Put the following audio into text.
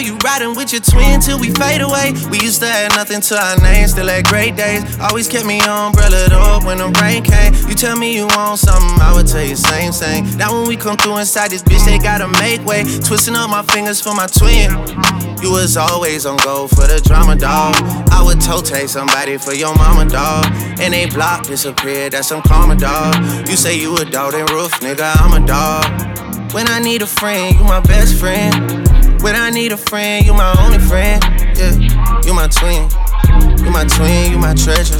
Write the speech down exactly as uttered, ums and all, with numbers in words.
You riding with your twin till we fade away. We used to have nothing to our names, still had great days. Always kept me umbrellaed up when the rain came. You tell me you want something, I would tell you same, same. Now when we come through inside this bitch, they gotta make way. Twisting up my fingers for my twin. You was always on go for the drama, dog. I would toe take somebody for your mama, dog. And they block disappeared, that's some karma, dog. You say you a dog, then roof, nigga, I'm a dog. When I need a friend, you my best friend. When I need a friend, you my only friend. Yeah, you my twin. You my twin, you my treasure.